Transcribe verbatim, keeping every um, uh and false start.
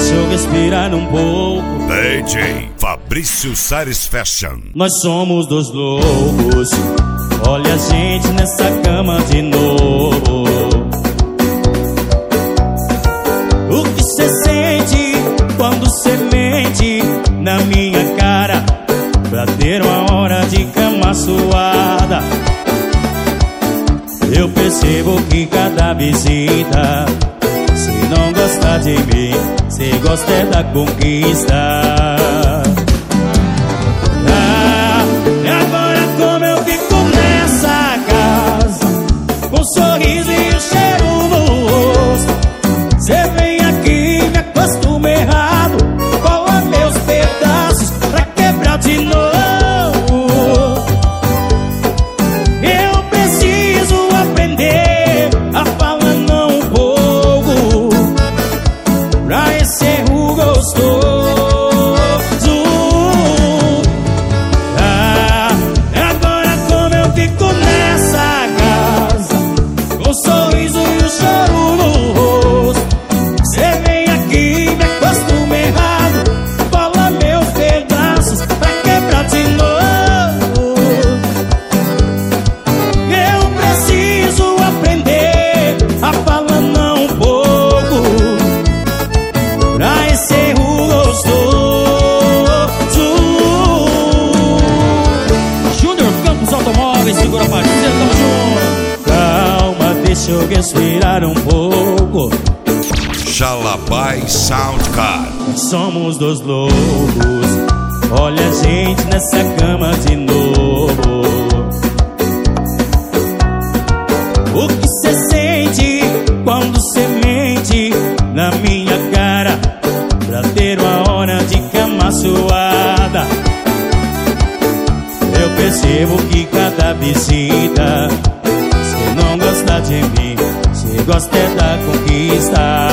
deixa eu respirar um pouco. D J Fabrício Sares Fashion. Nós somos dois loucos, olha a gente nessa cama de novo. O que cê sente quando cê mente na minha cara pra ter uma hora de cama suada? Eu percebo que cada visita, se não gosta de mim, se gosta é da conquista. Ah, e agora como eu fico nessa casa, com um sorriso e um cheiro no rosto. Cê vem aqui e me acostuma errado, cola meus pedaços pra quebrar de novo. Eu preciso aprender a falar não um pouco pra esse erro gostoso. Ah, agora como eu fico nessa casa, com um sorriso e um choro no rosto. Cê vem aqui e me acostuma errado, cola meus pedaços pra quebrar de novo. Eu preciso aprender a falar não um pouco pra esse erro gostoso. Júnior Campos Automóveis, segura a parceira, tamo junto. Calma, deixa eu respirar um pouco. Jalabai Soundcard. Somos dois loucos, olha a gente nessa cama de novo. O que cê sente quando cê mente na minha cara pra ter uma hora de cama suada? Eu percebo que cada visita, cê não gosta de mim, cê gosta é da conquista.